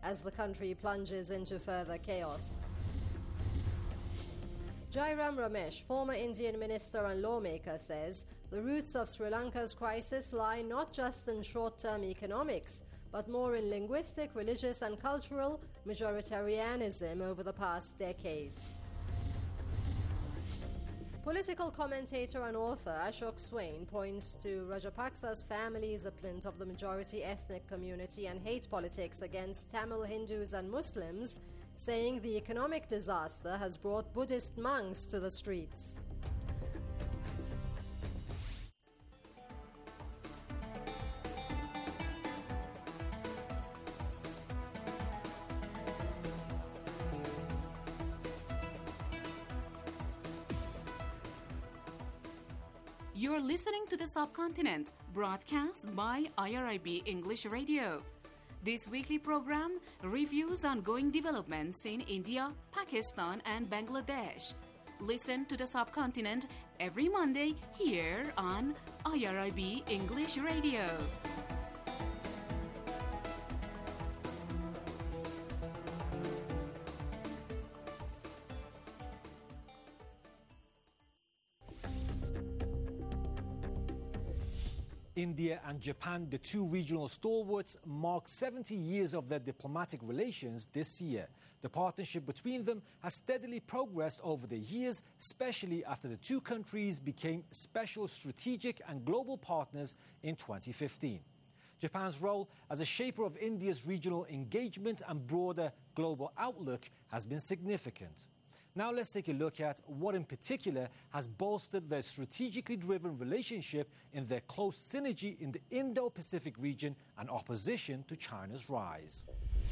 as the country plunges into further chaos. Jairam Ramesh, former Indian minister and lawmaker, says the roots of Sri Lanka's crisis lie not just in short-term economics, but more in linguistic, religious and cultural majoritarianism over the past decades. Political commentator and author Ashok Swain points to Rajapaksa's family's appeasement of the majority ethnic community and hate politics against Tamil Hindus and Muslims, saying the economic disaster has brought Buddhist monks to the streets. You're listening to The Subcontinent, broadcast by IRIB English Radio. This weekly program reviews ongoing developments in India, Pakistan and Bangladesh. Listen to The Subcontinent every Monday here on IRIB English Radio. India and Japan, the two regional stalwarts, mark 70 years of their diplomatic relations this year. The partnership between them has steadily progressed over the years, especially after the two countries became special strategic and global partners in 2015. Japan's role as a shaper of India's regional engagement and broader global outlook has been significant. Now let's take a look at what in particular has bolstered their strategically driven relationship in their close synergy in the Indo-Pacific region and opposition to China's rise.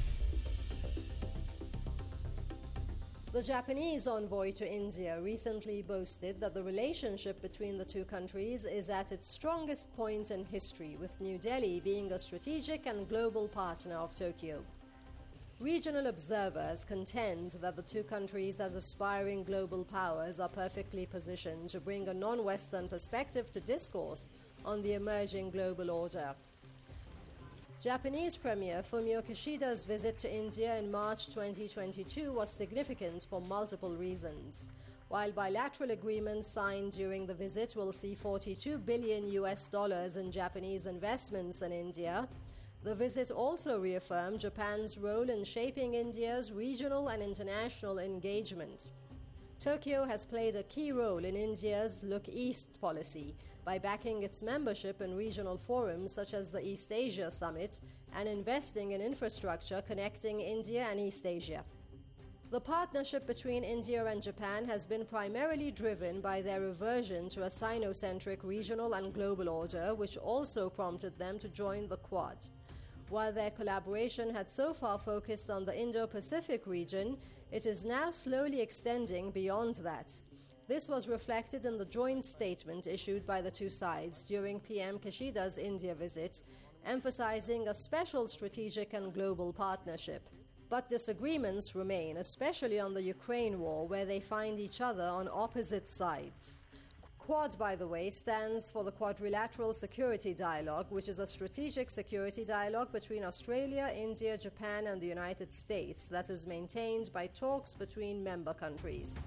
The Japanese envoy to India recently boasted that the relationship between the two countries is at its strongest point in history, with New Delhi being a strategic and global partner of Tokyo. Regional observers contend that the two countries as aspiring global powers are perfectly positioned to bring a non-Western perspective to discourse on the emerging global order. Japanese Premier Fumio Kishida's visit to India in March 2022 was significant for multiple reasons. While bilateral agreements signed during the visit will see $42 billion in Japanese investments in India, the visit also reaffirmed Japan's role in shaping India's regional and international engagement. Tokyo has played a key role in India's Look East policy by backing its membership in regional forums such as the East Asia Summit and investing in infrastructure connecting India and East Asia. The partnership between India and Japan has been primarily driven by their aversion to a Sino-centric regional and global order, which also prompted them to join the Quad. While their collaboration had so far focused on the Indo-Pacific region, it is now slowly extending beyond that. This was reflected in the joint statement issued by the two sides during PM Kishida's India visit, emphasizing a special strategic and global partnership. But disagreements remain, especially on the Ukraine war, where they find each other on opposite sides. Quad, by the way, stands for the Quadrilateral Security Dialogue, which is a strategic security dialogue between Australia, India, Japan and the United States that is maintained by talks between member countries.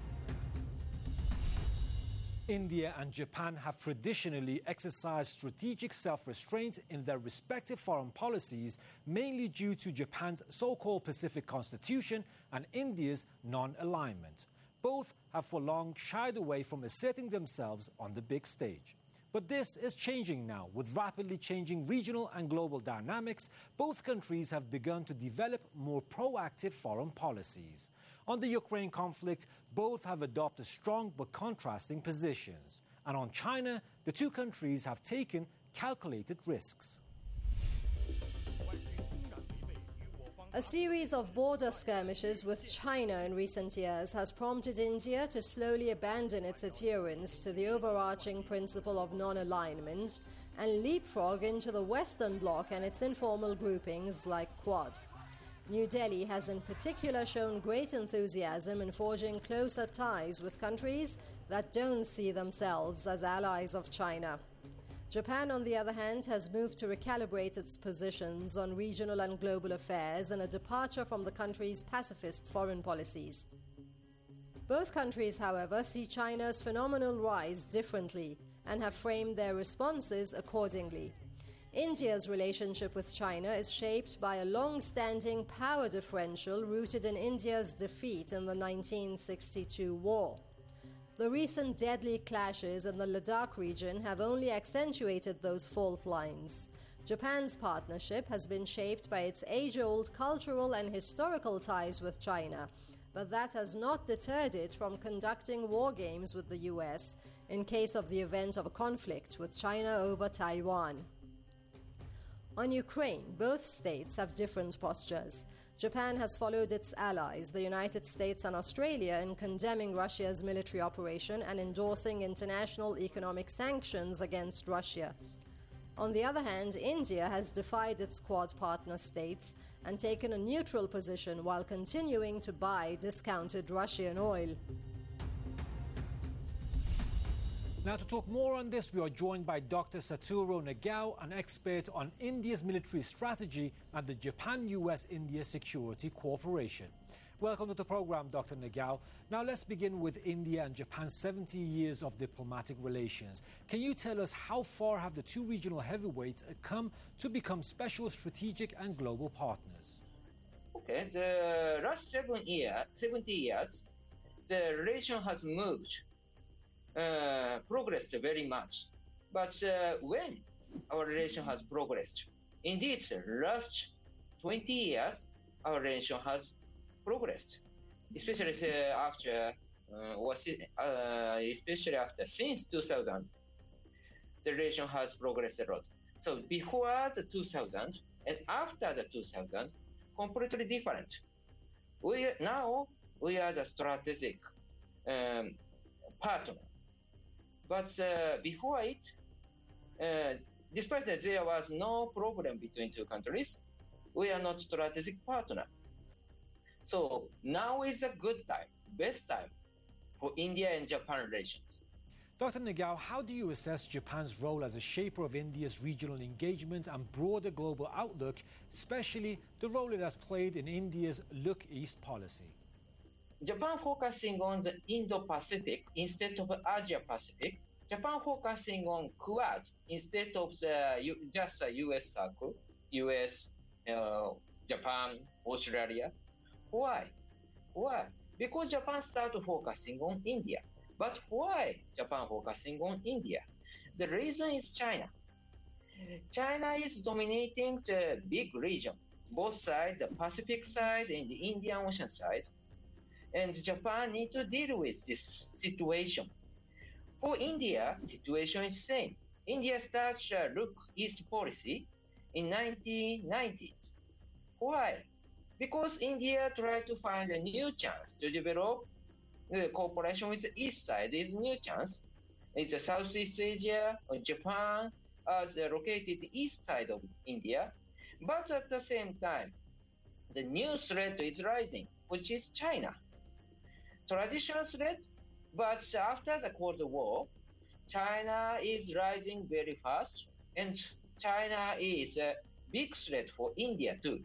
India and Japan have traditionally exercised strategic self-restraint in their respective foreign policies, mainly due to Japan's so-called Pacific Constitution and India's non-alignment. Both have for long shied away from asserting themselves on the big stage. But this is changing now. With rapidly changing regional and global dynamics, both countries have begun to develop more proactive foreign policies. On the Ukraine conflict, both have adopted strong but contrasting positions. And on China, the two countries have taken calculated risks. A series of border skirmishes with China in recent years has prompted India to slowly abandon its adherence to the overarching principle of non-alignment and leapfrog into the Western Bloc and its informal groupings like Quad. New Delhi has in particular shown great enthusiasm in forging closer ties with countries that don't see themselves as allies of China. Japan, on the other hand, has moved to recalibrate its positions on regional and global affairs in a departure from the country's pacifist foreign policies. Both countries, however, see China's phenomenal rise differently and have framed their responses accordingly. India's relationship with China is shaped by a long-standing power differential rooted in India's defeat in the 1962 war. The recent deadly clashes in the Ladakh region have only accentuated those fault lines. Japan's partnership has been shaped by its age-old cultural and historical ties with China, but that has not deterred it from conducting war games with the US in case of the event of a conflict with China over Taiwan. On Ukraine, both states have different postures. Japan has followed its allies, the United States and Australia, in condemning Russia's military operation and endorsing international economic sanctions against Russia. On the other hand, India has defied its Quad partner states and taken a neutral position while continuing to buy discounted Russian oil. Now, to talk more on this, we are joined by Dr. Satoru Nagao, an expert on India's military strategy and the Japan-US-India Security Cooperation. Welcome to the program, Dr. Nagao. Now, let's begin with India and Japan's 70 years of diplomatic relations. Can you tell us how far have the two regional heavyweights come to become special strategic and global partners? Okay, the last 70 years, the relation has moved. Progressed very much. But when our relation has progressed, indeed, the last 20 years, our relation has progressed, especially after, since 2000, the relation has progressed a lot. So before the 2000 and after the 2000, completely different. We are the strategic partner. But before it, despite that there was no problem between two countries, we are not strategic partner. So now is a good time, best time for India and Japan relations. Dr. Nagao, how do you assess Japan's role as a shaper of India's regional engagement and broader global outlook, especially the role it has played in India's Look East policy? Japan focusing on the Indo-Pacific instead of Asia-Pacific. Japan focusing on Quad instead of just the US circle, US, Japan, Australia. Why? Because Japan started focusing on India. But why Japan focusing on India? The reason is China. China is dominating the big region, both sides, the Pacific side and the Indian Ocean side. And Japan need to deal with this situation. For India, situation is same. India started a Look East policy in 1990s. Why? Because India tried to find a new chance to develop the cooperation with the east side. Is a new chance. It's the Southeast Asia or Japan as located east side of India. But at the same time, the new threat is rising, which is China. Traditional threat, but after the Cold War, China is rising very fast, and China is a big threat for India too.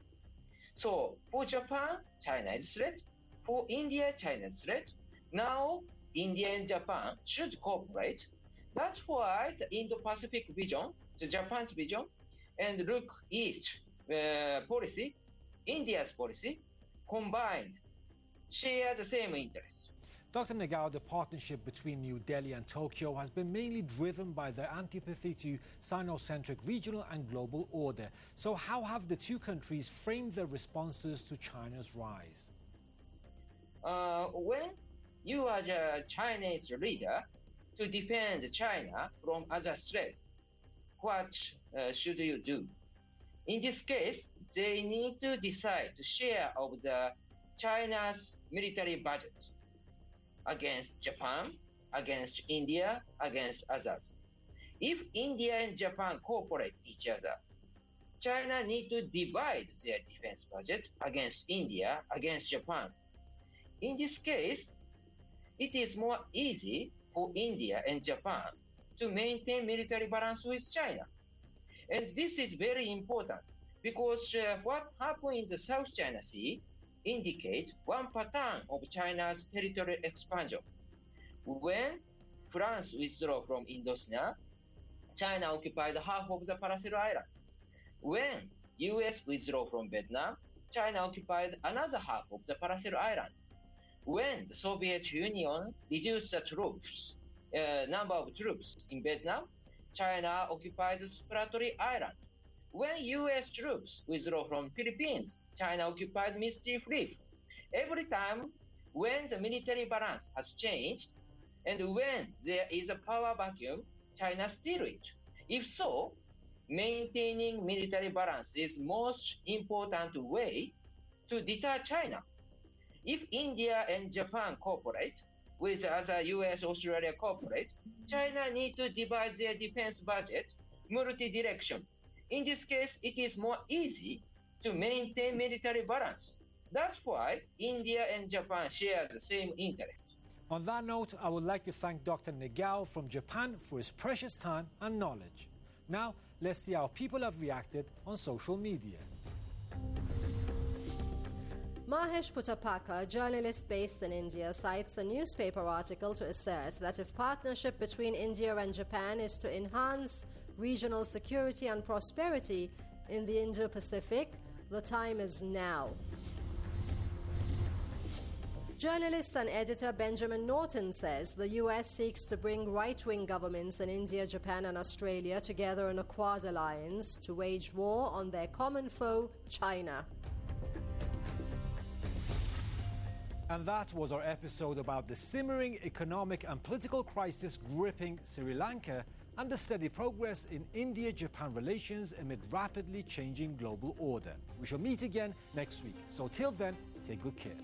So for Japan, China is threat. For India, China is threat. Now, India and Japan should cooperate. That's why the Indo-Pacific vision, the Japan's vision, and Look East policy, India's policy, combined, share the same interests. Dr. Nagao, the partnership between New Delhi and Tokyo has been mainly driven by their antipathy to Sino-centric regional and global order. So how have the two countries framed their responses to China's rise? When you are the Chinese leader to defend China from other threats, what should you do? In this case, they need to decide to share of the China's military budget against Japan, against India, against others. If India and Japan cooperate each other, China need to divide their defense budget against India, against Japan. In this case, it is more easy for India and Japan to maintain military balance with China. And this is very important because what happened in the South China Sea indicate one pattern of China's territorial expansion. When France withdrew from Indochina, China occupied half of the Paracel Island. When US withdrew from Vietnam, China occupied another half of the Paracel Island. When the Soviet Union reduced the number of troops in Vietnam, China occupied Spratly Island. When US troops withdrew from Philippines, China occupied Mischief Reef. Every time when the military balance has changed, and when there is a power vacuum, China steals it. If so, maintaining military balance is most important way to deter China. If India and Japan cooperate with other US, Australia cooperate, China need to divide their defense budget multi-direction. In this case, it is more easy to maintain military balance. That's why India and Japan share the same interest. On that note, I would like to thank Dr. Negao from Japan for his precious time and knowledge. Now, let's see how people have reacted on social media. Mahesh Puttapaka, a journalist based in India, cites a newspaper article to assert that if partnership between India and Japan is to enhance regional security and prosperity in the Indo-Pacific, the time is now. Journalist and editor Benjamin Norton says the US seeks to bring right-wing governments in India, Japan and Australia together in a Quad alliance to wage war on their common foe, China. And that was our episode about the simmering economic and political crisis gripping Sri Lanka and the steady progress in India-Japan relations amid rapidly changing global order. We shall meet again next week. So till then, take good care.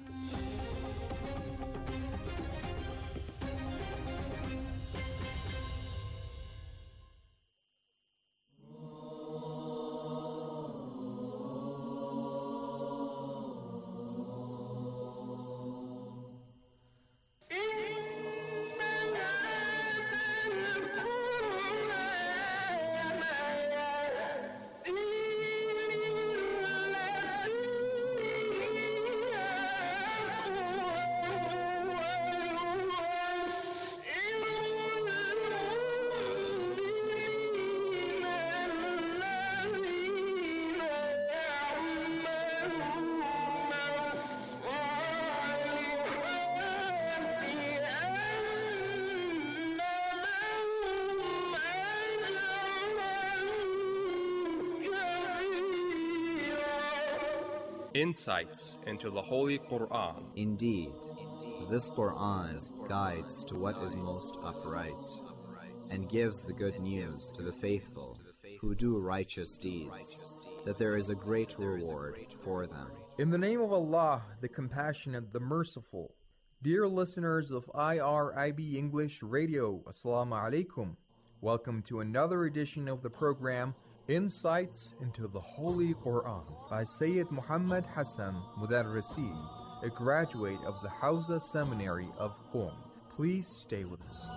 Insights into the Holy Quran. Indeed, this Quran guides to what is most upright and gives the good news to the faithful who do righteous deeds, that there is a great reward for them. In the name of Allah, the Compassionate, the Merciful. Dear listeners of IRIB English Radio, Assalamu alaikum. Welcome to another edition of the program Insights into the Holy Quran by Sayyid Muhammad Hassan Mudarrisi, a graduate of the Hausa Seminary of Qom. Please stay with us.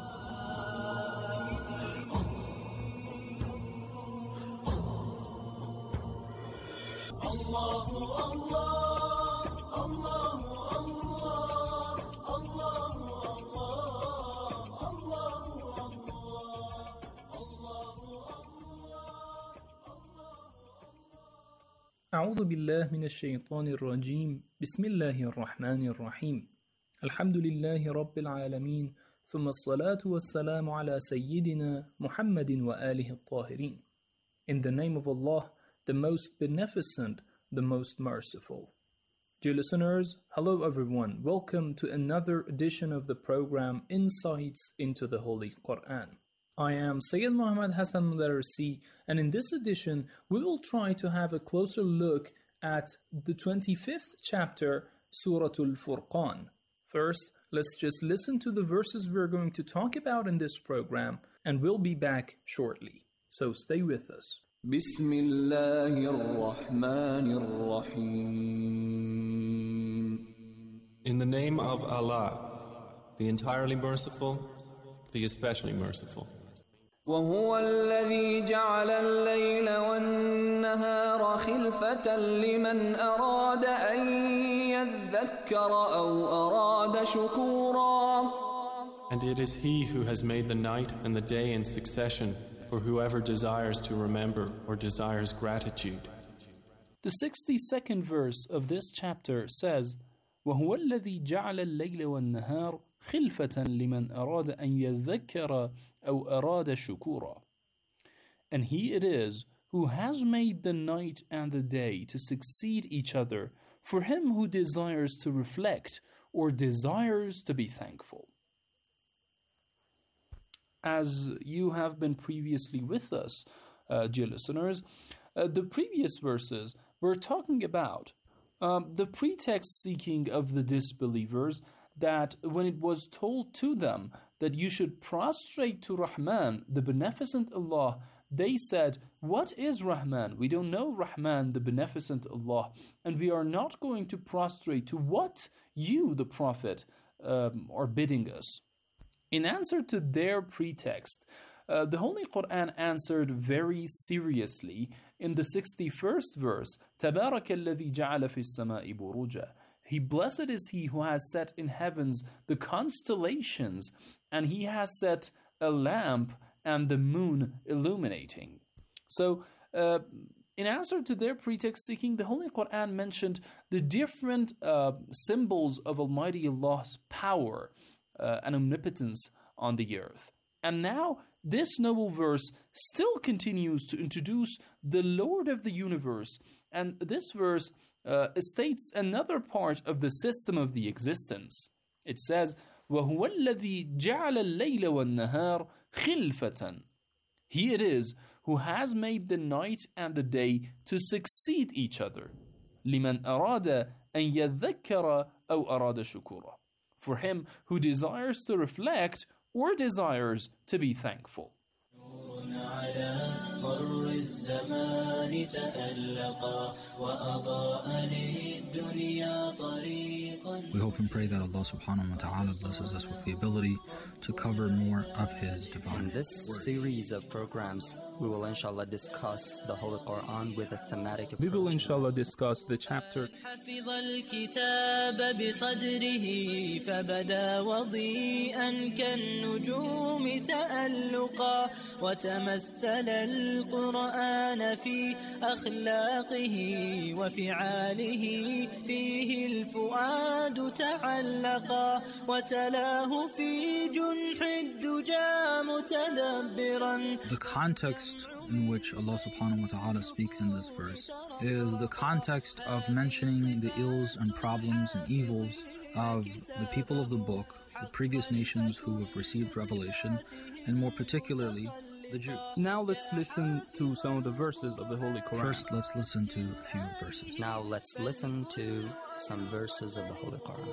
أعوذ بالله من الشيطان الرجيم بسم الله الرحمن الرحيم الحمد لله رب العالمين ثم الصلاة والسلام على سيدنا محمد وآله الطاهرين. In the name of Allah, the most beneficent, the most merciful. Dear listeners, hello everyone. Welcome to another edition of the program Insights into the Holy Quran. I am Sayyid Muhammad Hassan Mudarrisi, and in this edition we will try to have a closer look at the 25th chapter, Surah Al-Furqan. First, let's just listen to the verses we're going to talk about in this program, and we'll be back shortly. So stay with us. Bismillahir-Rahmanir-Rahim. In the name of Allah, the entirely merciful, the especially merciful. وهو الذي جعل الليل والنهار خلفة لمن أراد أن يذكر أو أراد شكورا. And it is He who has made the night and the day in succession for whoever desires to remember or desires gratitude. The 62nd verse of this chapter says, وهو الذي جعل الليل والنهار خلفة لمن أراد أن يذكر أو أراد شكورا. And He it is who has made the night and the day to succeed each other for him who desires to reflect or desires to be thankful. As you have been previously with us, dear listeners, the previous verses were talking about the pretext seeking of the disbelievers, that when it was told to them that you should prostrate to Rahman, the beneficent Allah, they said, what is Rahman? We don't know Rahman, the beneficent Allah, and we are not going to prostrate to what you, the Prophet, are bidding us. In answer to their pretext, the Holy Quran answered very seriously in the 61st verse, تَبَارَكَ الَّذِي جَعَلَ فِي السَّمَاءِ بُرُوجًا. Blessed is He who has set in heavens the constellations, and He has set a lamp and the moon illuminating. So, in answer to their pretext seeking, the Holy Quran mentioned the different symbols of Almighty Allah's power and omnipotence on the earth. And now, this noble verse still continues to introduce the Lord of the universe, and this verse states another part of the system of the existence. It says, وَهُوَ الَّذِي جَعَلَ اللَّيْلَ وَالنَّهَارَ خِلْفَةً. He it is who has made the night and the day to succeed each other. لِمَنْ أَرَادَ أَنْ يَذَّكَّرَ أَوْ أَرَادَ شُكُورًا. For him who desires to reflect or desires to be thankful. We hope and pray that Allah subhanahu wa ta'ala blesses us with the ability to cover more of His divine. In this series of programs, we will inshallah discuss the Holy Quran with a thematic approach. We will inshallah discuss the chapter حفظ الكتاب بصدره فبدا وضيئا كالنجوم تألقا وتمثل القرآن في أخلاقه وفعاله فيه الفؤاد تعلقا وتلاه في جنح الدجى متدبرا. The context in which Allah subhanahu wa ta'ala speaks in this verse is the context of mentioning the ills and problems and evils of the people of the book, the previous nations who have received revelation, and more particularly the Jews. Now let's listen to some of the verses of the Holy Quran. First, let's listen to a few verses. Now let's listen to some verses of the Holy Quran.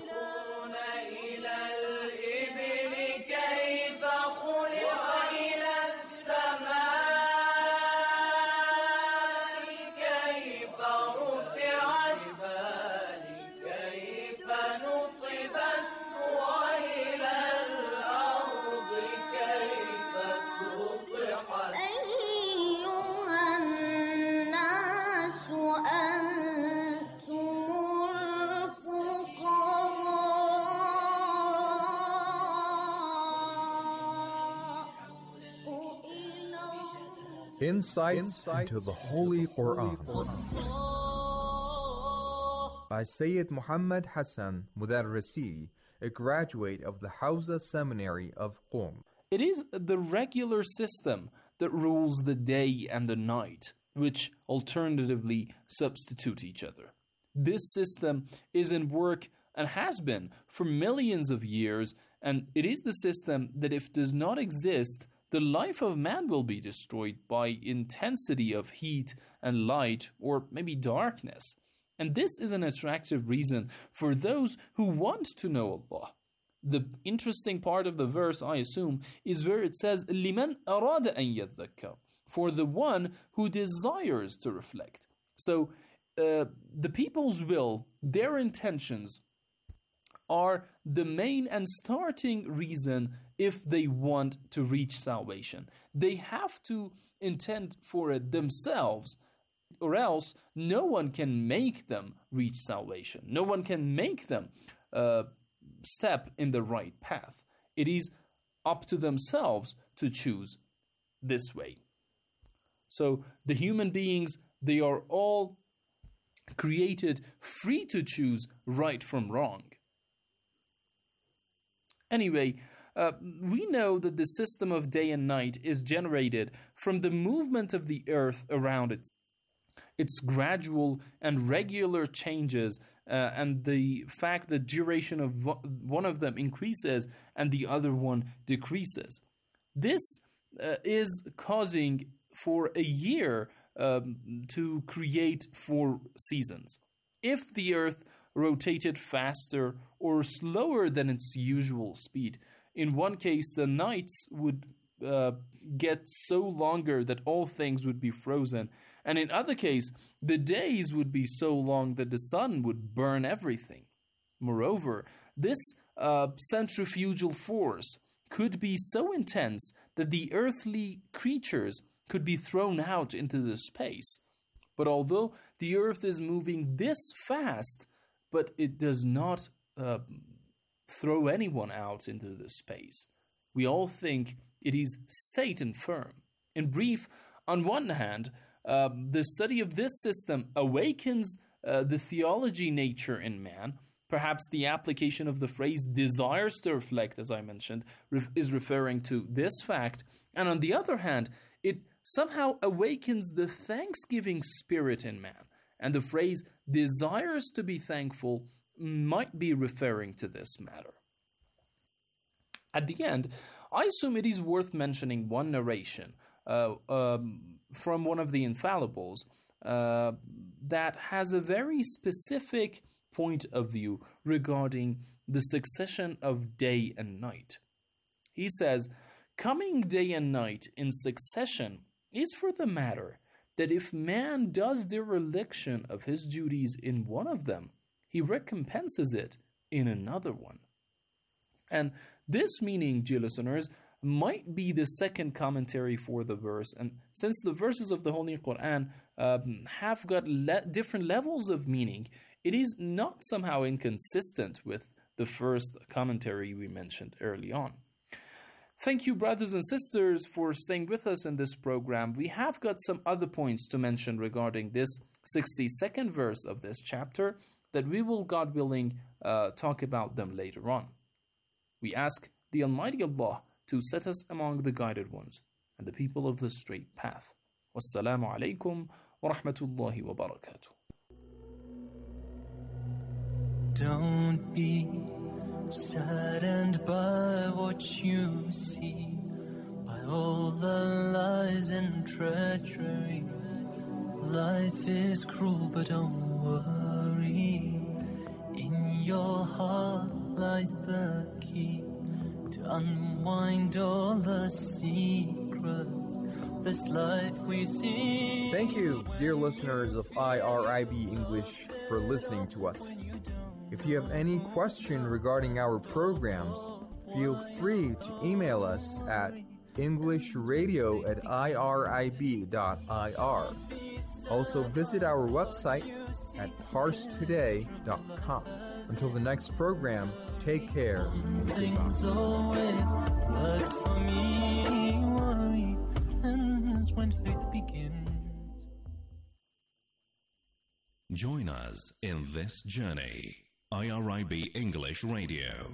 Insights into the Holy Quran by Sayyid Muhammad Hassan Mudarrisi, a graduate of the Hawza Seminary of Qom. It is the regular system that rules the day and the night, which alternatively substitute each other. This system is in work and has been for millions of years, and it is the system that if does not exist, the life of man will be destroyed by intensity of heat and light, or maybe darkness. And this is an attractive reason for those who want to know Allah. The interesting part of the verse, I assume, is where it says, لِمَنْ أَرَادَ أَنْ يَذَّكَّرَ, for the one who desires to reflect. So, the people's will, their intentions, are the main and starting reason if they want to reach salvation. They have to intend for it themselves, or else no one can make them reach salvation. No one can make them step in the right path. It is up to themselves to choose this way. So the human beings, they are all created free to choose right from wrong. Anyway, we know that the system of day and night is generated from the movement of the earth around its gradual and regular changes, and the fact that duration of one of them increases and the other one decreases. This is causing for a year to create 4 seasons. If the earth rotated faster or slower than its usual speed, in one case the nights would get so longer that all things would be frozen, and in other case the days would be so long that the sun would burn everything. Moreover, this centrifugal force could be so intense that the earthly creatures could be thrown out into the space. But although the earth is moving this fast, but it does not throw anyone out into the space. We all think it is state and firm. In brief, on one hand, the study of this system awakens the theology nature in man. Perhaps the application of the phrase desires to reflect, as I mentioned, is referring to this fact. And on the other hand, it somehow awakens the thanksgiving spirit in man. And the phrase desires to be thankful might be referring to this matter. At the end, I assume it is worth mentioning one narration from one of the infallibles that has a very specific point of view regarding the succession of day and night. He says, "Coming day and night in succession is for the matter that if man does dereliction of his duties in one of them, he recompenses it in another one." And this meaning, dear listeners, might be the second commentary for the verse. And since the verses of the Holy Quran have got different levels of meaning, it is not somehow inconsistent with the first commentary we mentioned early on. Thank you, brothers and sisters, for staying with us in this program. We have got some other points to mention regarding this 62nd verse of this chapter that we will, God willing, talk about them later on. We ask the Almighty Allah to set us among the guided ones and the people of the straight path. Wassalamu alaikum wa rahmatullahi wa barakatuh. Don't be saddened by what you see, by all the lies and treachery. Life is cruel, but don't worry. In your heart lies the key to unwind all the secrets of this life we see. Thank you, dear listeners of IRIB English, for listening to us. If you have any question regarding our programs, feel free to email us at englishradio@irib.ir. Also visit our website at parstoday.com. Until the next program, take care. Things always worked for me. Worry ends when faith begins. Join us in this journey. IRIB English Radio.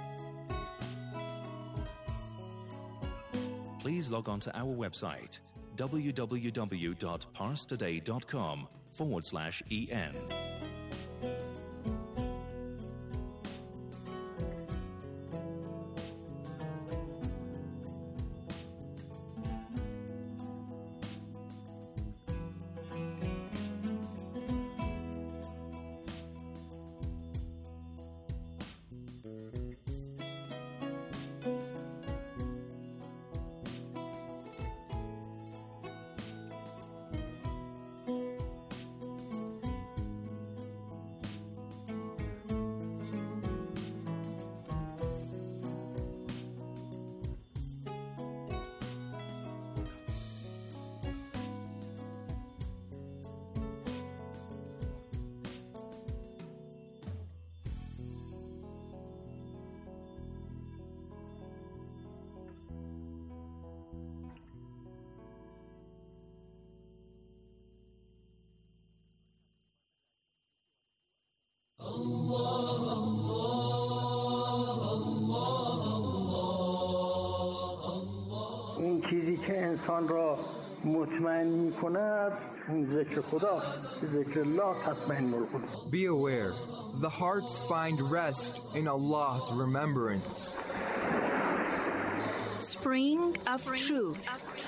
Please log on to our website www.parstoday.com/en. اون چیزی که انسان را مطمئن می کند ذکر خدا، ذکر الله تطمئن القلوب. Be aware, the hearts find rest in Allah's remembrance. Spring of Truth.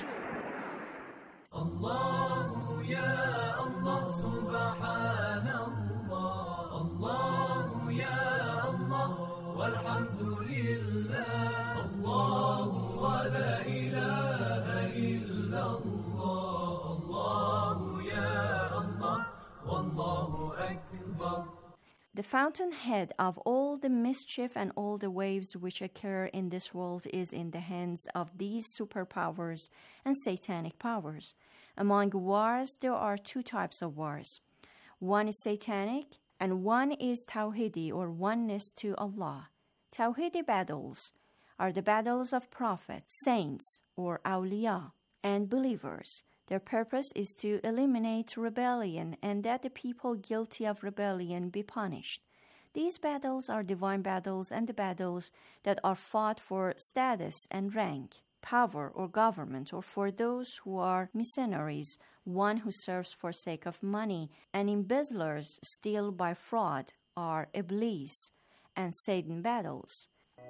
الله يا الله سبحان الله الله يا الله والحمد لله الله ولا إله إلا الله الله يا الله والله أكبر. The fountainhead of all the mischief and all the waves which occur in this world is in the hands of these superpowers and satanic powers. Among wars, there are two types of wars. One is satanic, and one is Tawhidi, or oneness to Allah. Tawhidi battles are the battles of prophets, saints, or awliya, and believers. Their purpose is to eliminate rebellion and that the people guilty of rebellion be punished. These battles are divine battles and the battles that are fought for status and rank, power or government, or for those who are mercenaries, one who serves for sake of money, and embezzlers steal by fraud are Iblis and Satan battles.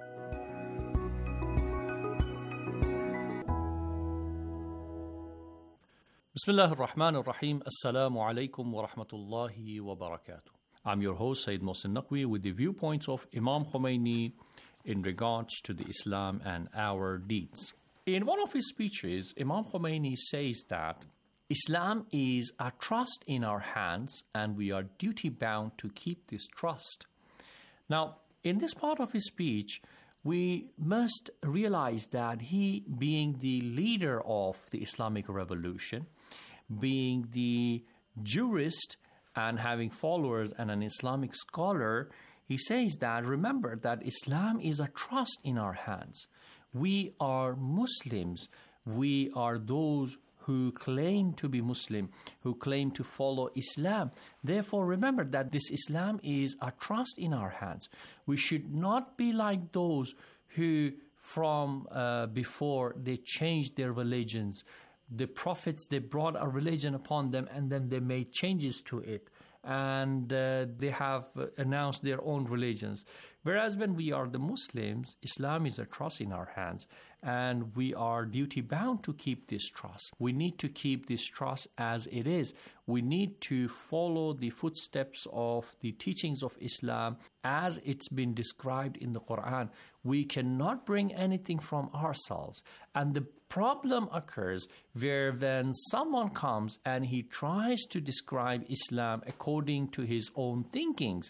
Bismillah ar-Rahman ar-Rahim. Assalamu alaikum wa rahmatullahi wa barakatuh. I'm your host, Sayyid Mohsin Naqvi, with the viewpoints of Imam Khomeini in regards to the Islam and our deeds. In one of his speeches, Imam Khomeini says that Islam is a trust in our hands and we are duty-bound to keep this trust. Now, in this part of his speech, we must realize that he, being the leader of the Islamic revolution, being the jurist and having followers and an Islamic scholar, he says that, remember that Islam is a trust in our hands. We are Muslims. We are those who claim to be Muslim, who claim to follow Islam. Therefore, remember that this Islam is a trust in our hands. We should not be like those who from before they changed their religions. The prophets, they brought a religion upon them and then they made changes to it. And they have announced their own religions. Whereas when we are the Muslims, Islam is a trust in our hands. And we are duty-bound to keep this trust. We need to keep this trust as it is. We need to follow the footsteps of the teachings of Islam as it's been described in the Quran. We cannot bring anything from ourselves. And the problem occurs where when someone comes and he tries to describe Islam according to his own thinkings.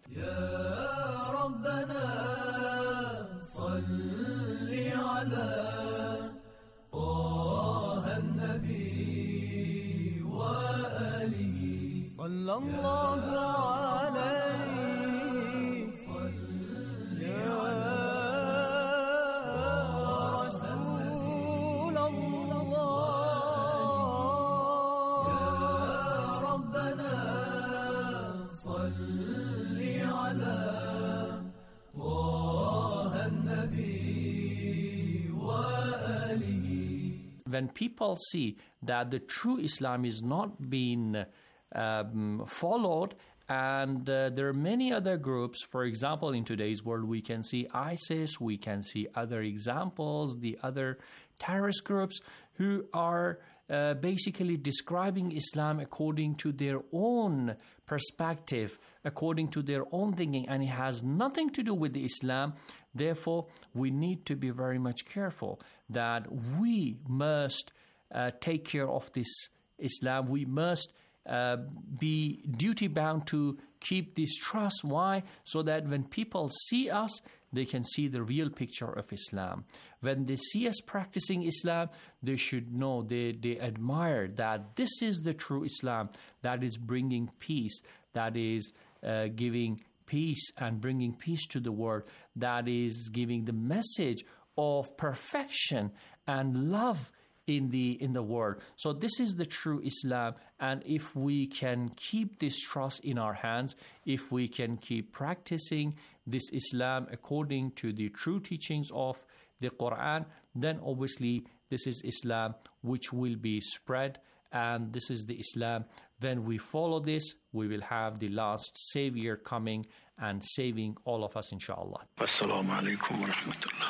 when people see that the true Islam is not being followed, and there are many other groups, for example, in today's world, we can see ISIS, we can see other examples, the other terrorist groups who are basically describing Islam according to their own perspective, according to their own thinking, and it has nothing to do with the Islam. Therefore, we need to be very much careful that we must take care of this Islam. We must be duty-bound to keep this trust. Why? So that when people see us, they can see the real picture of Islam. When they see us practicing Islam, they should know, they admire that this is the true Islam that is bringing peace, that is giving peace and bringing peace to the world, that is giving the message of perfection and love in the world. So this is the true Islam, and if we can keep this trust in our hands, if we can keep practicing this Islam according to the true teachings of the Quran, then obviously this is Islam which will be spread, and this is the Islam. When we follow this, we will have the last Savior coming and saving all of us, inshallah. Assalamu alaikum wa rahmatullah.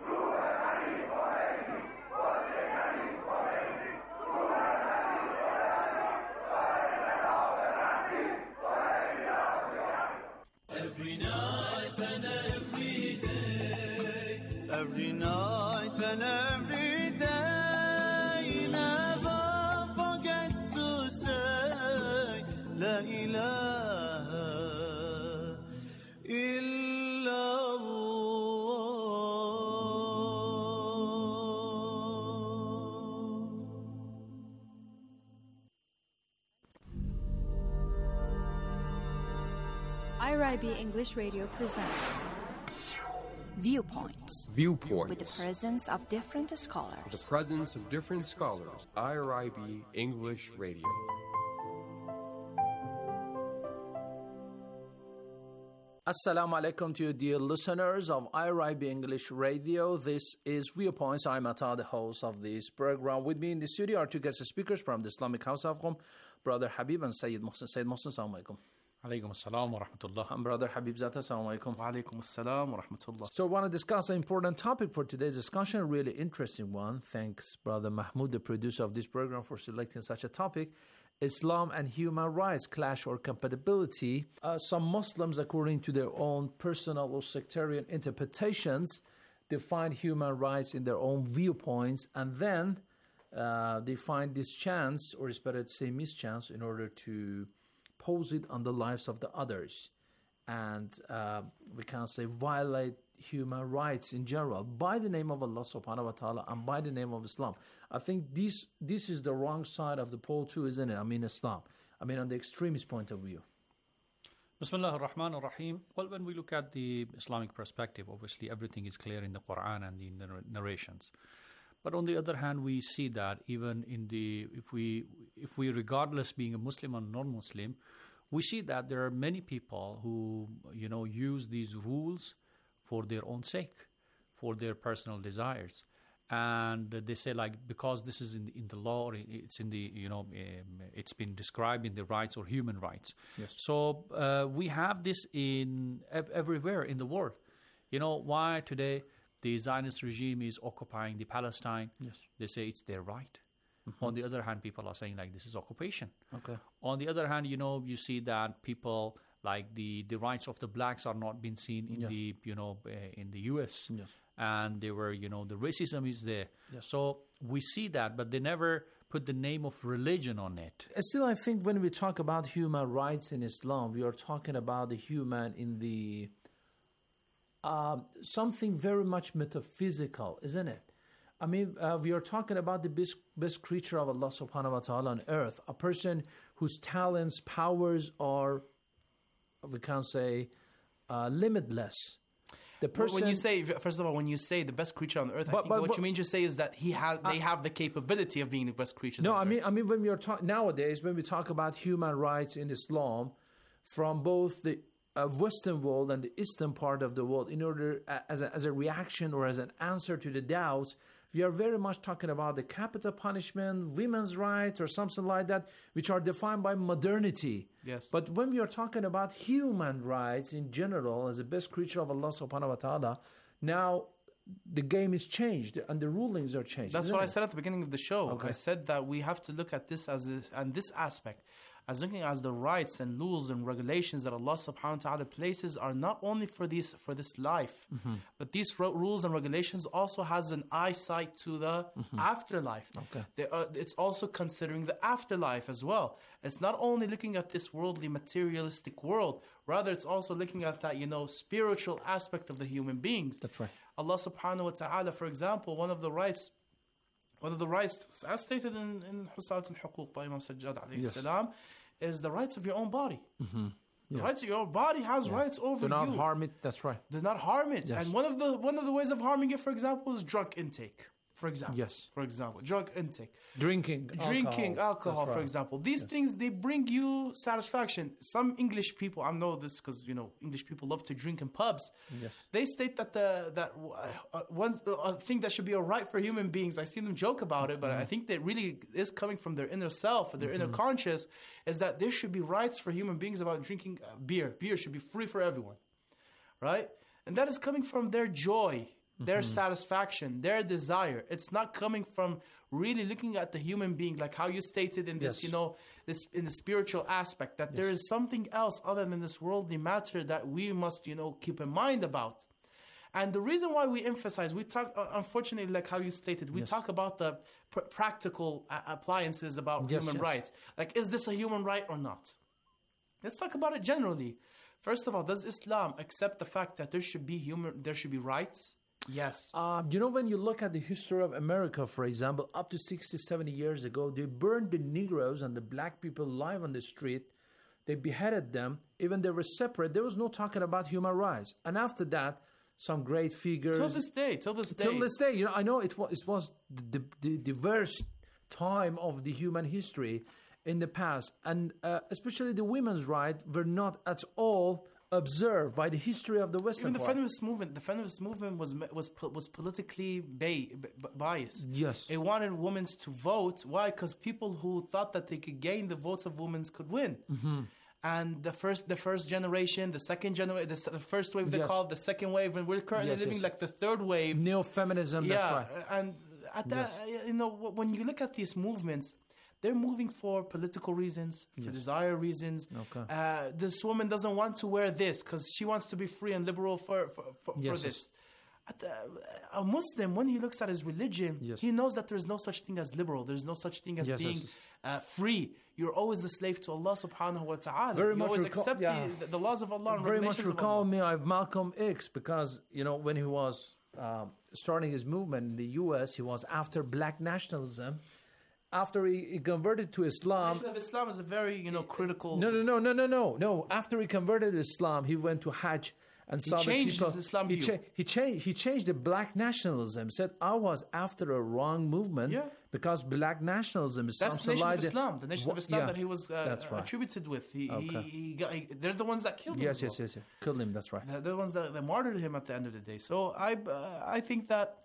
Every night and every day, every night and every day, never forget to say La ilaha IRIB English Radio presents Viewpoints. Viewpoints. With the presence of different scholars. The presence of different scholars. IRIB English Radio. Assalamu alaikum to you, dear listeners of IRIB English Radio. This is Viewpoints. I'm Atta, the host of this program. With me in the studio are two guest speakers from the Islamic House of Qom, Brother Habib and Sayyid Mohsen. Sayyid Mohsen, assalamu alaikum. Alaikum assalam wa rahmatullah. And Brother Habib Zata, assalamu alaikum. Wa alaikum assalam wa rahmatullah. So I want to discuss an important topic for today's discussion, a really interesting one. Thanks, Brother Mahmoud, the producer of this program, for selecting such a topic. Islam and human rights, clash or compatibility. Some Muslims, according to their own personal or sectarian interpretations, define human rights in their own viewpoints, and then they find this chance, or it's better to say mischance, in order to pose it on the lives of the others, and we can say violate human rights in general by the name of Allah subhanahu wa ta'ala and by the name of Islam. I think this is the wrong side of the pole too, isn't it? I mean Islam. I mean on the extremist point of view. Bismillah ar-Rahman ar-Rahim. Well, when we look at the Islamic perspective, obviously everything is clear in the Quran and in the narrations. But on the other hand, we see that even in if we regardless being a Muslim or non-Muslim, we see that there are many people who use these rules for their own sake, for their personal desires, and they say because this is in the law, or it's in the it's been described in the rights or human rights. Yes. So we have this in everywhere in the world. Why today the Zionist regime is occupying the Palestine? Yes. They say it's their right. Mm-hmm. On the other hand, people are saying this is occupation. Okay. On the other hand, you see that people the rights of the blacks are not being seen in the in the U.S. Yes. And they were the racism is there. Yes. So we see that, but they never put the name of religion on it. Still, I think when we talk about human rights in Islam, we are talking about the human in the something very much metaphysical, isn't it? I mean, we are talking about the best creature of Allah subhanahu wa ta'ala on earth, a person whose talents, powers are, we can say, limitless. The person, when you say, first of all, when you say the best creature on earth, I think what you mean to say is that they have the capability of being the best creatures on earth. I mean when we are nowadays, when we talk about human rights in Islam, from both the Western world and the Eastern part of the world, in order as a reaction or as an answer to the doubts we are very much talking about the capital punishment, women's rights, or something like that, which are defined by modernity. Yes. But when we are talking about human rights in general, as the best creature of Allah subhanahu wa ta'ala, now the game is changed and the rulings are changed. That's what I said at the beginning of the show. Okay. I said that we have to look at this and this aspect as looking as the rights and rules and regulations that Allah subhanahu wa ta'ala places are not only for this life, but these rules and regulations also has an eyesight to the afterlife. Okay. It's also considering the afterlife as well. It's not only looking at this worldly materialistic world, rather it's also looking at that, spiritual aspect of the human beings. That's right. Allah subhanahu wa ta'ala, for example, one of the rights as stated in Husalat al-Huquq by Imam Sajjad alayhi salam, is the rights of your own body. The rights of your body has rights over you. Do not harm it. That's right. Do not harm it. Yes. And one of the ways of harming it, for example, is drug intake. For example. Yes. For example, drug intake. Drinking alcohol, right. for example. These things, they bring you satisfaction. Some English people, I know this because, English people love to drink in pubs. Yes. They state that one thing that should be a right for human beings, I see them joke about it, but I think that really is coming from their inner self, or their inner conscious, is that there should be rights for human beings about drinking beer. Beer should be free for everyone. Right? And that is coming from their joy, their satisfaction, their desire. It's not coming from really looking at the human being, like how you stated in this, this in the spiritual aspect, that there is something else other than this worldly matter that we must, keep in mind about. And the reason why we emphasize, we talk, unfortunately, like how you stated, we talk about the practical appliances about human rights. Like, is this a human right or not? Let's talk about it generally. First of all, does Islam accept the fact that there should be rights? Yes. When you look at the history of America, for example, up to 60, 70 years ago, they burned the Negroes and the black people alive on the street. They beheaded them. Even they were separate. There was no talking about human rights. And after that, some great figures. Till this day. I know it was the worst time of the human history in the past. And especially the women's rights were not at all observed by the history of the Western world. The feminist movement was politically biased. Yes. It wanted women to vote. Why? Because people who thought that they could gain the votes of women could win. And the first generation, the second generation, the first wave they call it, the second wave, and we're currently living like the third wave. Neo-feminism, that's right. And at that, when you look at these movements, they're moving for political reasons, for desire reasons. Okay. This woman doesn't want to wear this because she wants to be free and liberal for this. A Muslim, when he looks at his religion, he knows that there's no such thing as liberal. There's no such thing as being free. You're always a slave to Allah subhanahu wa ta'ala. You always accept the laws of Allah and very regulations much recall of Allah. me of Malcolm X, because, when he was starting his movement in the U.S., he was after black nationalism. After he converted to Islam... The Islam is a very, critical... No. After he converted to Islam, he went to Hajj and saw the people... He changed his Islam view. He changed the black nationalism. Said, I was after a wrong movement because black nationalism is something like... That's the Nation of Islam. The Nation of Islam that he was attributed with. They're the ones that killed him. Yes. Killed him, that's right. They're the ones that martyred him at the end of the day. So I think that...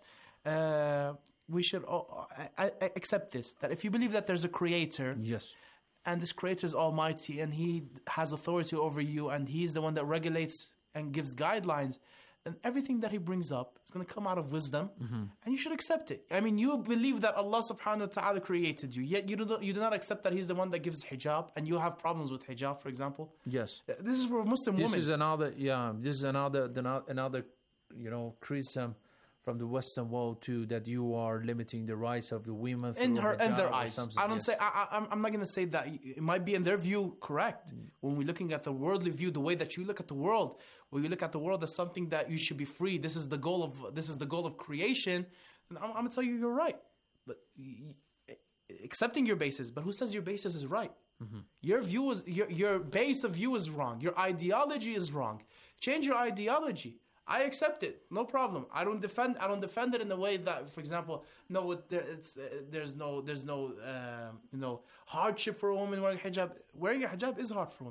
we should accept this, that if you believe that there's a creator, and this creator is almighty and he has authority over you and he's the one that regulates and gives guidelines, then everything that he brings up is going to come out of wisdom, and you should accept it. I mean, you believe that Allah subhanahu wa ta'ala created you, yet you do not accept that he's the one that gives hijab, and you have problems with hijab, for example. Yes. This is for a Muslim woman. This is another criticism from the Western world too, that you are limiting the rights of the women in their eyes. I don't say. I'm not going to say that it might be in their view correct. When we're looking at the worldly view, the way that you look at the world, where you look at the world as something that you should be free. This is the goal of creation. And I'm going to tell you, you're right. But accepting your basis. But who says your basis is right? Your view is your base of view is wrong. Your ideology is wrong. Change your ideology. I accept it, no problem. I don't defend it in the way that, for example, there's no hardship for a woman wearing hijab. Wearing a hijab is hard for women.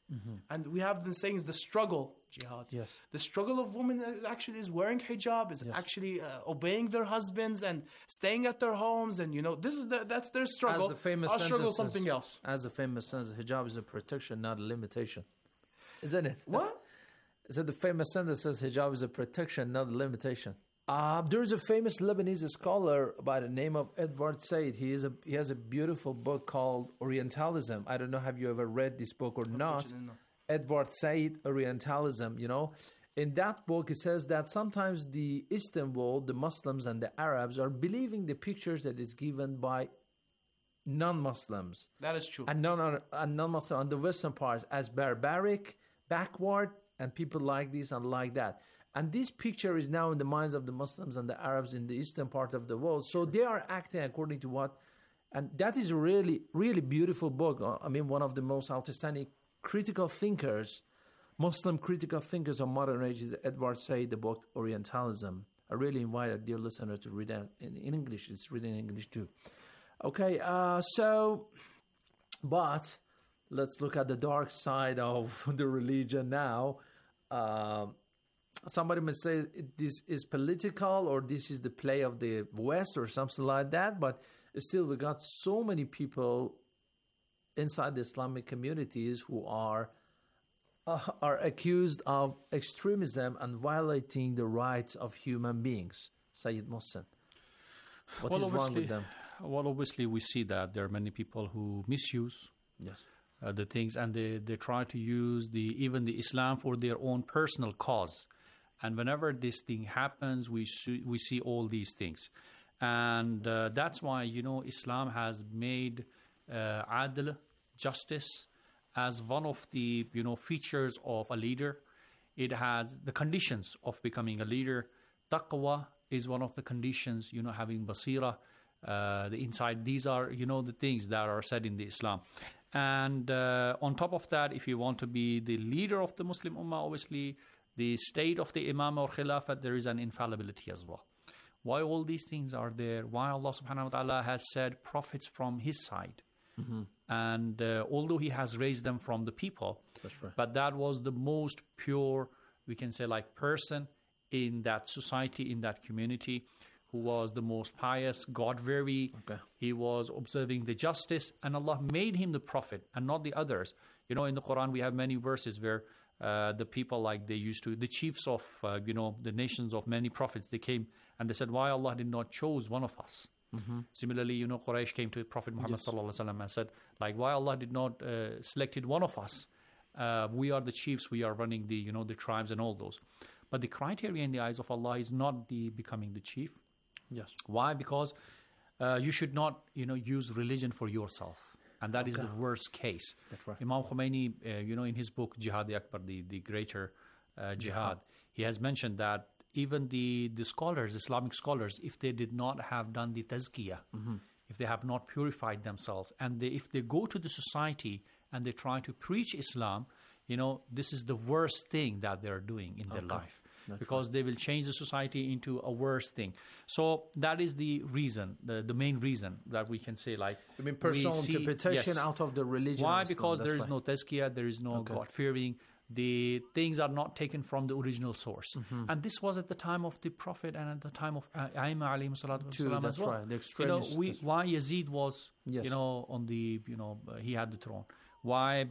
And we have been saying is the struggle, jihad. Yes. The struggle of women actually is wearing hijab, is actually obeying their husbands and staying at their homes, and that's their struggle. As the famous Our struggle is sentence something else. As the famous sentence, hijab is a protection, not a limitation. Isn't it? What? Is it the famous sentence says hijab is a protection, not a limitation? There's a famous Lebanese scholar by the name of Edward Said. He has a beautiful book called Orientalism. I don't know, have you ever read this book or not? No. Edward Said, Orientalism, In that book, it says that sometimes the Eastern world, the Muslims and the Arabs, are believing the pictures that is given by non-Muslims. That is true. And non-Muslim on the Western parts as barbaric, backward, and people like this and like that. And this picture is now in the minds of the Muslims and the Arabs in the eastern part of the world. So they are acting according to what... And that is a really, really beautiful book. I mean, one of the most outstanding critical thinkers, Muslim critical thinkers of modern age is Edward Said, the book Orientalism. I really invite a dear listener to read that in English. It's written in English too. Okay, but let's look at the dark side of the religion now. Somebody may say this is political or this is the play of the West or something like that, but still we got so many people inside the Islamic communities who are accused of extremism and violating the rights of human beings. Sayyid Mohsen, what is wrong with them? Well, obviously we see that there are many people who misuse the things, and they try to use even the Islam for their own personal cause. And whenever this thing happens, we see all these things. And that's why, Islam has made adl, justice, as one of the, features of a leader. It has the conditions of becoming a leader. Taqwa is one of the conditions, having basira, the inside. These are, the things that are said in the Islam. And on top of that, if you want to be the leader of the Muslim Ummah, obviously, the state of the Imam or Khilafat, there is an infallibility as well. Why all these things are there? Why Allah subhanahu wa ta'ala has said prophets from his side. Mm-hmm. And although he has raised them from the people, but that was the most pure, we can say, person in that society, in that community, who was the most pious, God-fearing. Okay. He was observing the justice, and Allah made him the prophet and not the others. In the Quran, we have many verses where the people the chiefs of, the nations of many prophets, they came and they said, why Allah did not choose one of us? Mm-hmm. Similarly, Quraysh came to Prophet Muhammad sallallahu alaihi wasallam and said, why Allah did not selected one of us? We are the chiefs, we are running the tribes and all those. But the criteria in the eyes of Allah is not becoming the chief. Yes. Why? Because you should not, use religion for yourself. And that is the worst case. That's right. Imam Khomeini, in his book, Jihad Akbar, the greater jihad, he has mentioned that even the scholars, Islamic scholars, if they did not have done the tazkiyah, if they have not purified themselves, and if they go to the society and they try to preach Islam, this is the worst thing that they're doing in their life. That's because they will change the society into a worse thing. So that is the reason, the main reason that we can say personal interpretation out of the religion. Why? Because there is no tazkiyah, there is no God-fearing. The things are not taken from the original source. Mm-hmm. And this was at the time of the Prophet and at the time of Aimah alayhi salatu wasalam as well. Right. The extremists. Why Yazid was, on the, he had the throne. Why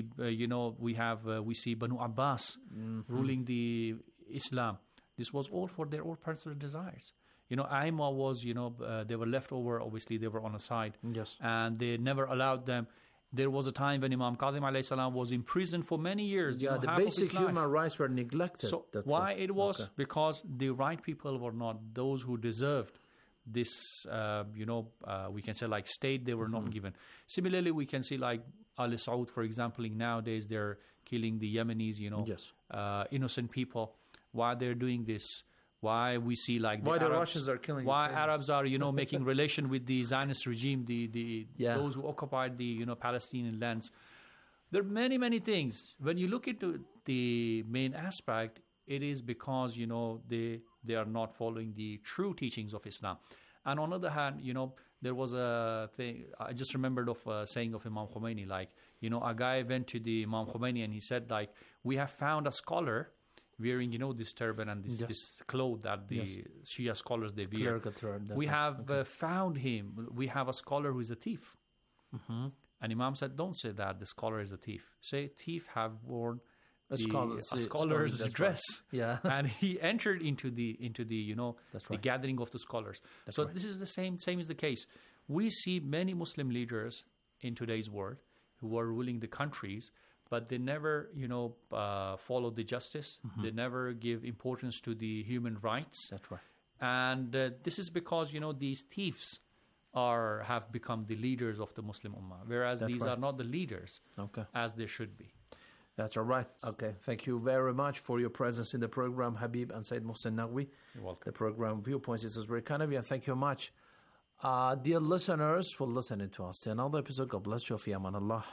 we see Banu Abbas ruling the Islam. This was all for their own personal desires. Aimah was, they were left over, obviously they were on a side. Yes. And they never allowed them. There was a time when Imam Qasim alayhi salam was in prison for many years. Yeah, the basic human rights were neglected. So why it was? Because the right people were not those who deserved this, we can say state, they were not given. Similarly, we can see Al Saud, for example, nowadays they're killing the Yemenis, innocent people. Why they're doing this? Why we see why the Russians are killing? Why Arabs are making relation with the Zionist regime, those who occupied the Palestinian lands? There are many things. When you look into the main aspect, it is because they are not following the true teachings of Islam. And on the other hand, there was a thing, I just remembered of a saying of Imam Khomeini, like, you know, a guy went to the Imam Khomeini and he said, like, we have found a scholar wearing, you know, this turban and this cloth that the Shia scholars, they wear. We have found him. We have a scholar who is a thief. Mm-hmm. And Imam said, don't say that the scholar is a thief. Say thief have worn a scholar's dress. Right. Yeah. And he entered into the you know, the gathering of the scholars. This is the same is the case. We see many Muslim leaders in today's world who are ruling the countries, but they never, you know, follow the justice. Mm-hmm. They never give importance to the human rights. That's right. And this is because, you know, these thieves have become the leaders of the Muslim Ummah, whereas these are not the leaders as they should be. That's all right. Okay. Thank you very much for your presence in the program, Habib and Said Mohsen Naqvi. You're welcome. The program Viewpoints is very kind of you, and thank you much. Dear listeners, for listening to us. Another episode. God bless you. Fi aman Allah.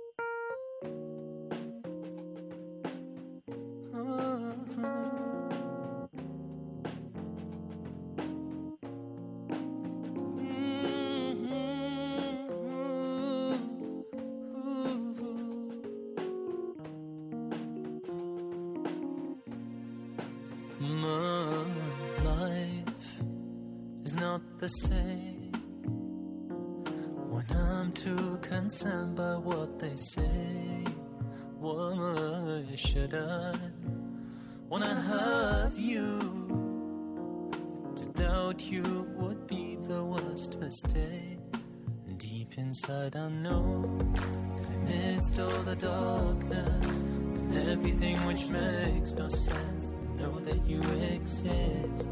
The same when I'm too concerned by what they say. Why should I wanna have you? To doubt you would be the worst mistake. Deep inside I know that amidst all the darkness and everything which makes no sense, I know that you exist.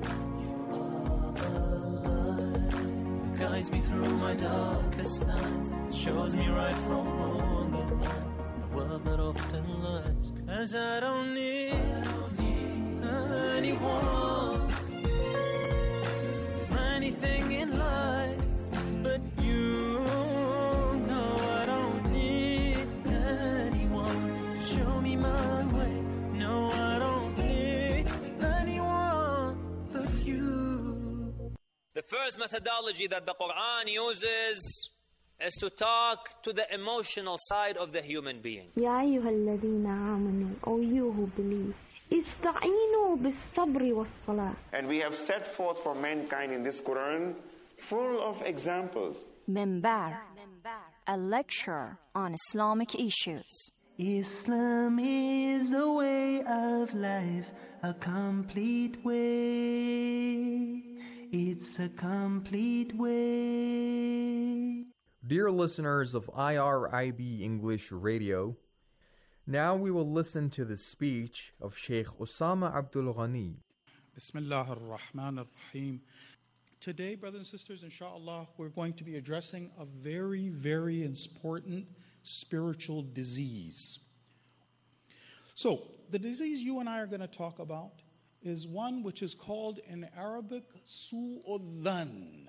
Guides me through my darkest nights, shows me right from wrong in life, a world that often lies. 'Cause I don't need anyone, anything in life but you. No, I don't need anyone to show me my way. No, I don't need anyone but you. The first methodology that the Quran uses is to talk to the emotional side of the human being. يا أيها الذين آمنوا, O you who believe, استعينوا بالصبر والصلاة. And we have set forth for mankind in this Quran full of examples. Minbar, a lecture on Islamic issues. Islam is a way of life, a complete way. It's a complete way. Dear listeners of IRIB English Radio, now we will listen to the speech of Sheikh Osama Abdul Ghani. Bismillah ar-Rahman ar-Rahim. Today, brothers and sisters, inshallah, we're going to be addressing a very, very important spiritual disease. So, the disease you and I are going to talk about is one which is called in Arabic su'ud dhan.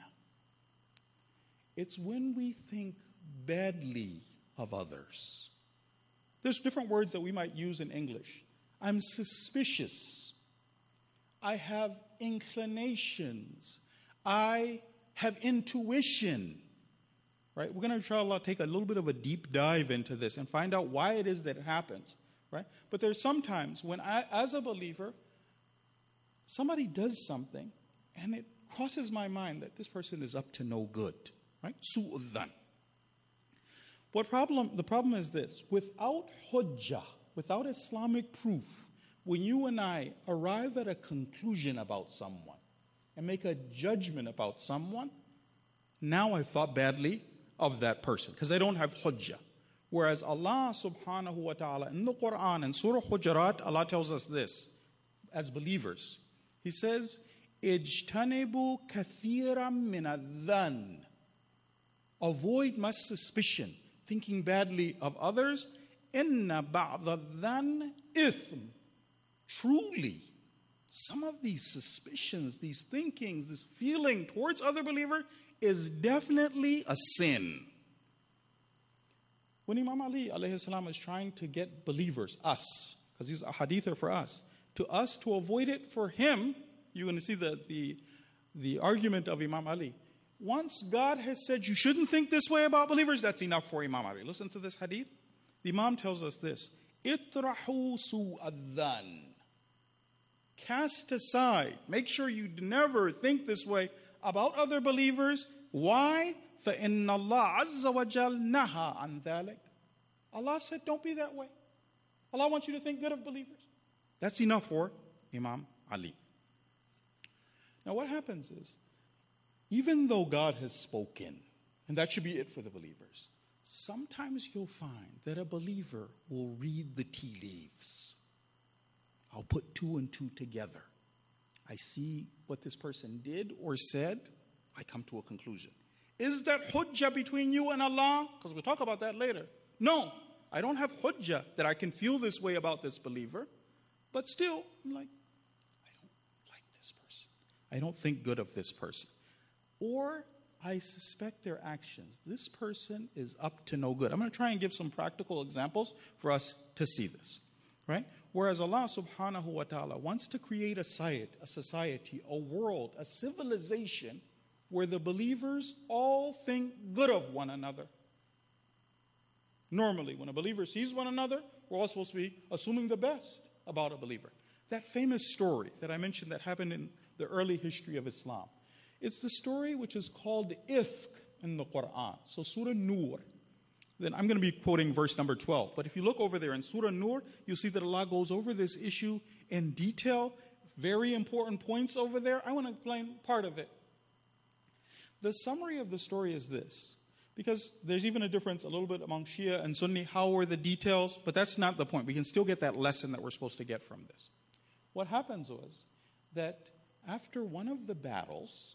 It's when we think badly of others. There's different words that we might use in English. I'm suspicious. I have inclinations. I have intuition. Right? We're going to, inshallah, take a little bit of a deep dive into this and find out why it is that it happens. Right? But there's sometimes when I, as a believer, somebody does something and it crosses my mind that this person is up to no good. Right? Su'ud dhan. The problem is this. Without hujjah, without Islamic proof, when you and I arrive at a conclusion about someone and make a judgment about someone, now I've thought badly of that person because I don't have hujjah. Whereas Allah subhanahu wa ta'ala in the Quran, in Surah Hujurat, Allah tells us this as believers. He says, Ijtanibu kathiran min adhan. Avoid much suspicion, thinking badly of others. Inna ba'dha dhan ithm. Truly, some of these suspicions, these thinkings, this feeling towards other believer is definitely a sin. When Imam Ali alayhi salam is trying to get believers, us, because he's a hadither for us to avoid it for him, you're going to see the argument of Imam Ali. Once God has said you shouldn't think this way about believers, that's enough for Imam Ali. Listen to this hadith. The Imam tells us this. Itrahu su'adhan. Cast aside. Make sure you never think this way about other believers. Why? فَإِنَّ اللَّهَ عَزَّ وَجَلْ نَهَا عَنْ ذَلِكَ. Allah said, don't be that way. Allah wants you to think good of believers. That's enough for Imam Ali. Now what happens is, even though God has spoken, and that should be it for the believers, sometimes you'll find that a believer will read the tea leaves. I'll put two and two together. I see what this person did or said. I come to a conclusion. Is that hujjah between you and Allah? Because we'll talk about that later. No, I don't have hujjah that I can feel this way about this believer. But still, I'm like, I don't like this person. I don't think good of this person. Or I suspect their actions. This person is up to no good. I'm going to try and give some practical examples for us to see this. Right? Whereas Allah subhanahu wa ta'ala wants to create a society, a world, a civilization where the believers all think good of one another. Normally, when a believer sees one another, we're all supposed to be assuming the best about a believer. That famous story that I mentioned that happened in the early history of Islam. It's the story which is called Ifk in the Quran. So Surah Nur. Then I'm going to be quoting verse number 12. But if you look over there in Surah Nur, you'll see that Allah goes over this issue in detail. Very important points over there. I want to explain part of it. The summary of the story is this. Because there's even a difference a little bit among Shia and Sunni. How are the details? But that's not the point. We can still get that lesson that we're supposed to get from this. What happens was that after one of the battles,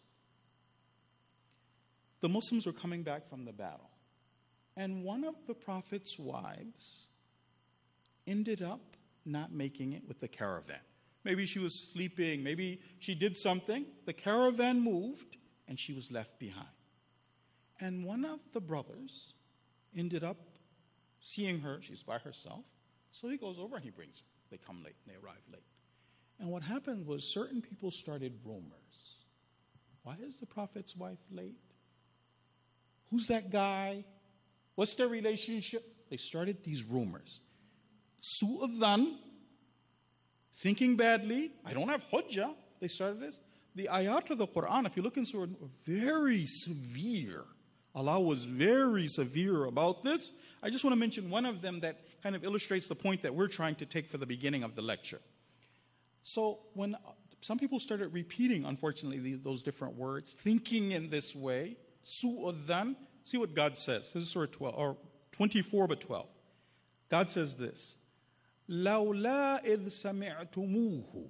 the Muslims were coming back from the battle. And one of the Prophet's wives ended up not making it with the caravan. Maybe she was sleeping. Maybe she did something. The caravan moved and she was left behind. And one of the brothers ended up seeing her. She's by herself. So he goes over and he brings her. They come late. They arrive late. And what happened was certain people started rumors. Why is the Prophet's wife late? Who's that guy? What's their relationship? They started these rumors. Su'adhan, thinking badly. I don't have hujjah. They started this. The ayat of the Quran, if you look in Surah, very severe. Allah was very severe about this. I just want to mention one of them that kind of illustrates the point that we're trying to take for the beginning of the lecture. So when some people started repeating, unfortunately, those different words, thinking in this way, su'adhan, see what God says. This is Surah 12, or 24 but 12. God says this, لَوْلَا إِذْ سَمِعْتُمُوهُ.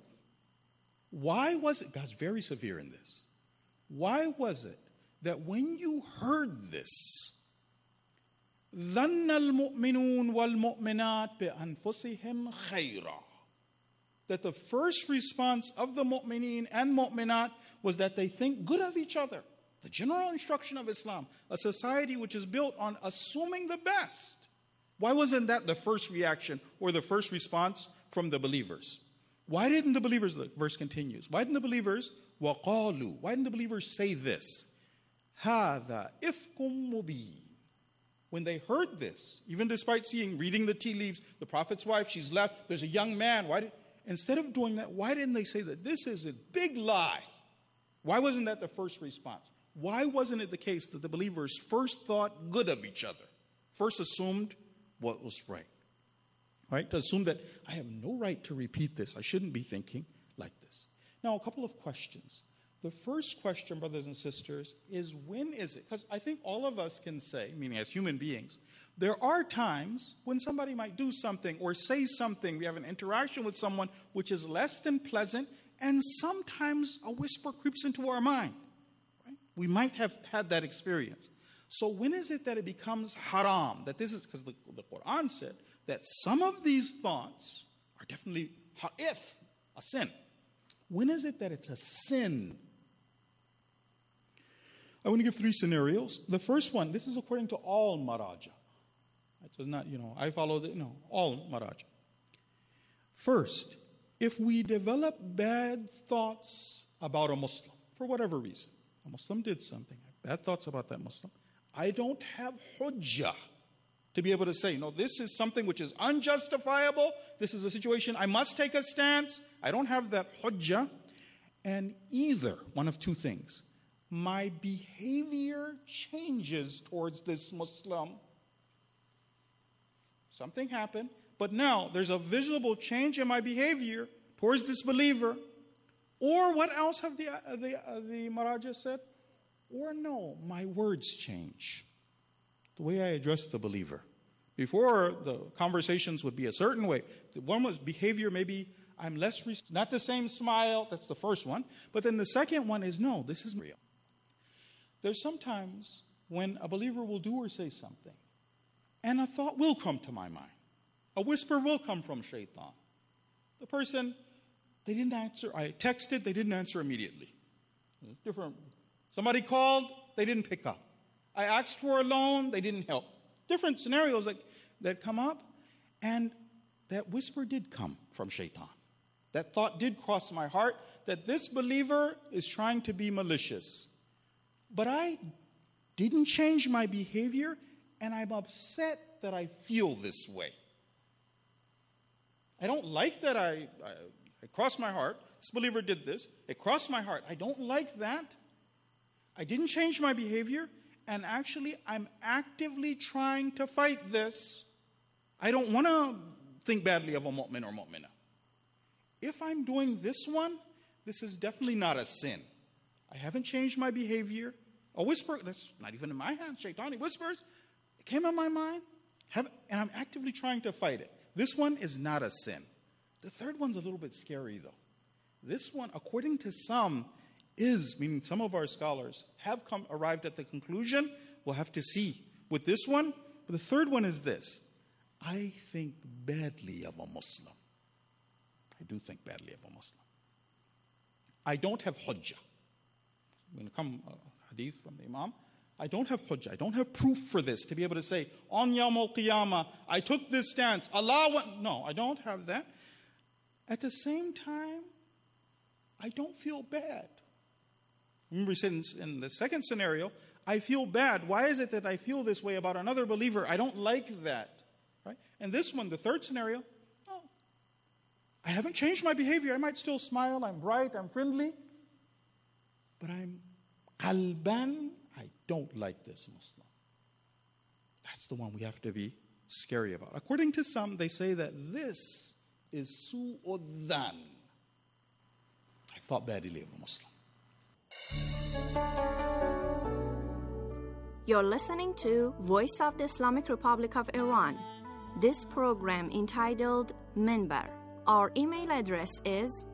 Why was it, God's very severe in this. Why was it that when you heard this, ظَنَّ الْمُؤْمِنُونَ وَالْمُؤْمِنَاتِ بِأَنفُسِهِمْ خَيْرًا. That the first response of the mu'mineen and mu'minat was that they think good of each other. The general instruction of Islam, a society which is built on assuming the best. Why wasn't that the first reaction or the first response from the believers? Why didn't the believers, the verse continues, why didn't the believers, وَقَالُوا, why didn't the believers say this? هَذَا إِفْكٌ مُبِينٌ. When they heard this, even despite reading the tea leaves, the Prophet's wife, she's left, there's a young man, instead of doing that, why didn't they say that this is a big lie? Why wasn't that the first response? Why wasn't it the case that the believers first thought good of each other? First assumed what was right. Right? To assume that I have no right to repeat this. I shouldn't be thinking like this. Now, a couple of questions. The first question, brothers and sisters, is when is it? Because I think all of us can say, meaning as human beings, there are times when somebody might do something or say something. We have an interaction with someone which is less than pleasant, and sometimes a whisper creeps into our mind. Right? We might have had that experience. So when is it that it becomes haram? That this is, because the Quran said that some of these thoughts are definitely ha'if, a sin. When is it that it's a sin? I want to give three scenarios. The first one, this is according to all maraja. So it's not, I follow all maraja. First, if we develop bad thoughts about a Muslim, for whatever reason, a Muslim did something, I have bad thoughts about that Muslim. I don't have hujjah to be able to say, no, this is something which is unjustifiable. This is a situation I must take a stance. I don't have that hujjah. And either one of two things. My behavior changes towards this Muslim. Something happened, but now there's a visible change in my behavior towards this believer. Or what else have the Maraja said? Or no, my words change. The way I address the believer. Before, the conversations would be a certain way. One was behavior, maybe I'm less, not the same smile, that's the first one. But then the second one is, no, this is real. There's sometimes when a believer will do or say something, and a thought will come to my mind. A whisper will come from shaitan. The person, they didn't answer. I texted, they didn't answer immediately. Different. Somebody called, they didn't pick up. I asked for a loan, they didn't help. Different scenarios that come up. And that whisper did come from shaitan. That thought did cross my heart that this believer is trying to be malicious. But I didn't change my behavior, and I'm upset that I feel this way. I don't like that it crossed my heart. This believer did this. It crossed my heart. I don't like that. I didn't change my behavior, and actually I'm actively trying to fight this. I don't want to think badly of a mu'min or mu'minah. If I'm doing this one, this is definitely not a sin. I haven't changed my behavior. A whisper, that's not even in my hands, shaitani whispers, it came on my mind, and I'm actively trying to fight it. This one is not a sin. The third one's a little bit scary, though. This one, according to some, is, meaning some of our scholars have arrived at the conclusion, we'll have to see with this one. But the third one is this. I think badly of a Muslim. I do think badly of a Muslim. I don't have hujjah. When it comes hadith from the Imam, I don't have hujjah. I don't have proof for this to be able to say, on Yawm al-Qiyamah, I took this stance. No, I don't have that. At the same time, I don't feel bad. Remember, we said in the second scenario, I feel bad. Why is it that I feel this way about another believer? I don't like that. Right? And this one, the third scenario, no. I haven't changed my behavior. I might still smile. I'm bright. I'm friendly. But I'm qalban. I don't like this Muslim. That's the one we have to be scary about. According to some, they say that this is su'udhan. I thought badly of a Muslim. You're listening to Voice of the Islamic Republic of Iran. This program entitled Minbar. Our email address is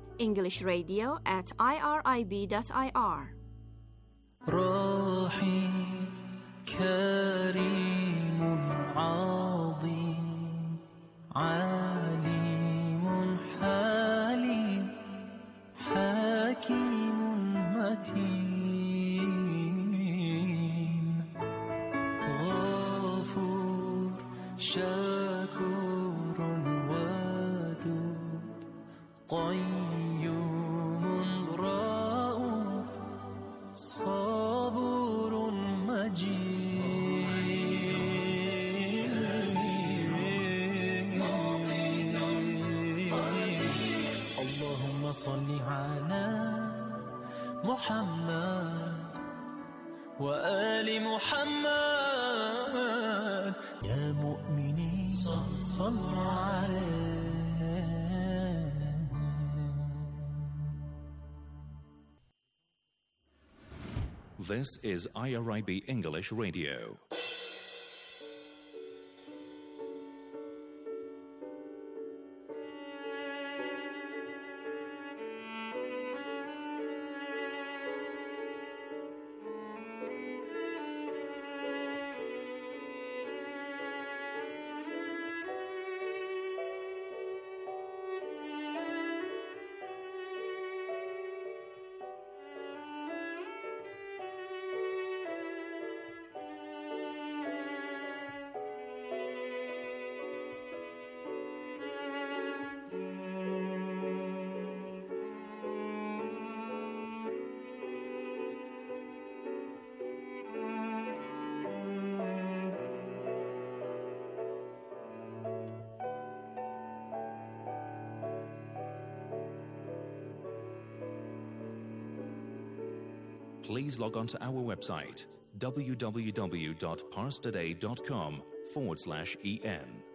englishradio@irib.ir. روحي كريم عظيم عليم حليم حكيم متين غفور شكور ودود قيوم رؤوف صبور مجيد اللهم صل على محمد وآل محمد يا مؤمنين صلوا عليه. This is IRIB English Radio. please log on to our website www.parstoday.com/EN.